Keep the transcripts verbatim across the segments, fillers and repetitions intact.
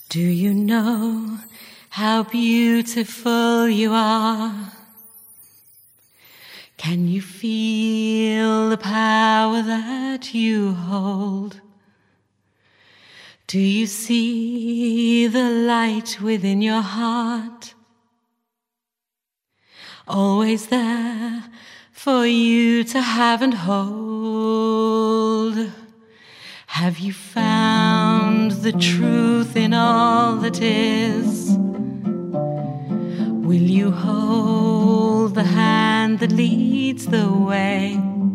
Do you know how beautiful you are? Can you feel the power that you hold? Do you see the light within your heart? Always there for you to have and hold. Have you found the truth in all that is? Will you hold the hand that leads the way?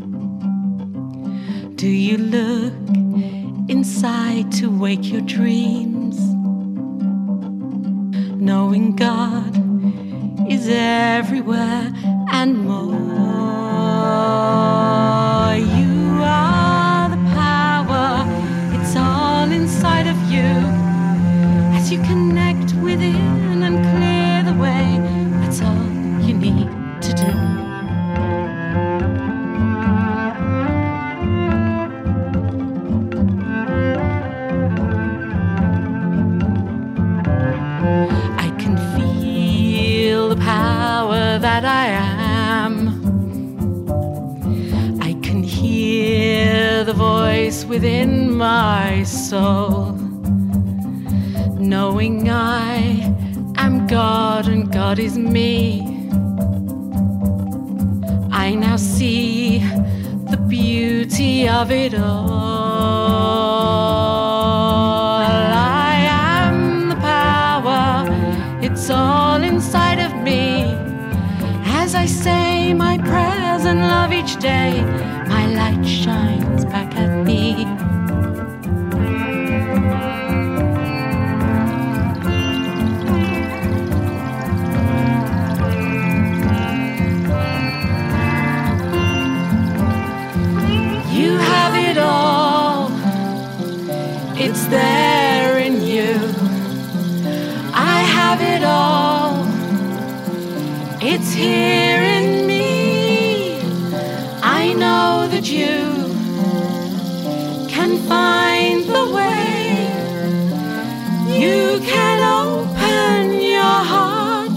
Do you look inside to wake your dreams? Knowing God is everywhere and more. You are the power, it's all inside of you. As you connect within and clear the way, that's all you need to do. I can feel the power that I am. I can hear the voice within my soul, knowing I am God and God is me. I now see the beauty of it all. I am the power, it's all inside of me. As I say my prayers and love each day, my light shines back at me. You have it all, it's there in you. I have it all, it's here in me. I know that you can find the way. You can open your heart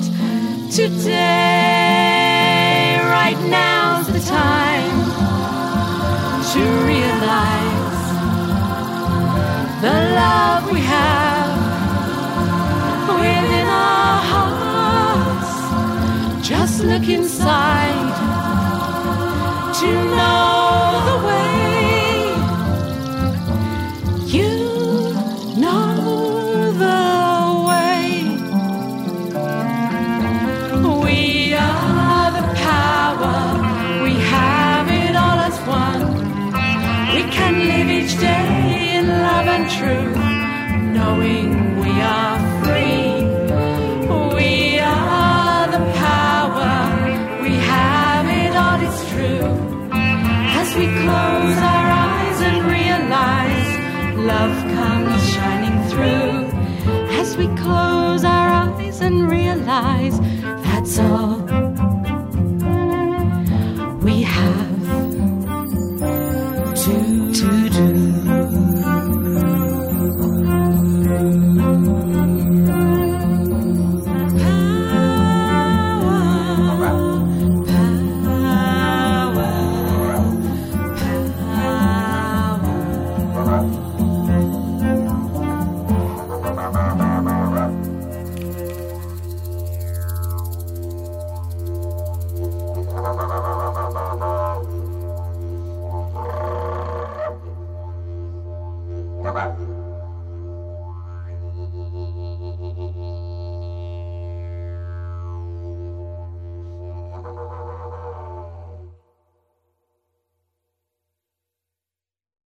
today. Right now's the time to realize the love we have within our hearts. Just look inside to know the way. You know the way. We are the power, we have it all as one. We can live each day in love and truth, knowing we are free. We are the power, we have it all, it's true. As we close our eyes and realize love comes shining through. As we close our eyes and realize that's all